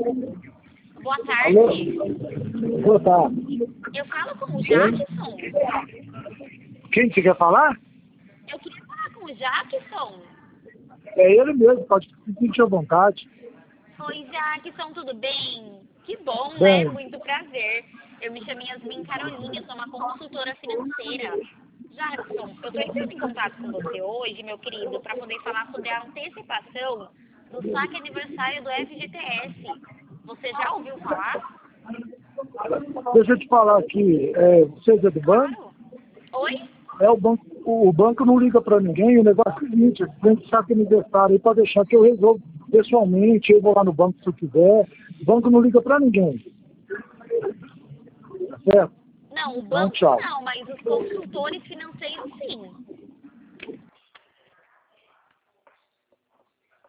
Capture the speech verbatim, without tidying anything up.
Boa Alô? tarde. Boa tarde. Eu falo com o Jackson. Quem que quer falar? Eu queria falar com o Jackson. É ele mesmo, pode se sentir à vontade. Oi, Jackson, tudo bem? Que bom, Bem. né? Muito prazer. Eu me chamo Yasmin Caroline, eu sou uma consultora financeira. Jackson, eu estou entrando em contato com você hoje, meu querido, para poder falar sobre a antecipação do saque aniversário do F G T S. Você já ouviu falar? Deixa eu te falar aqui, é, você é do banco? Claro. Oi? É, o banco, o, o banco não liga para ninguém, o negócio é o seguinte, tem que saque aniversário aí para deixar que eu resolvo pessoalmente, eu vou lá no banco se eu quiser, o banco não liga para ninguém. Tá certo? Não, o Então, banco tchau. não, mas os consultores financeiros sim.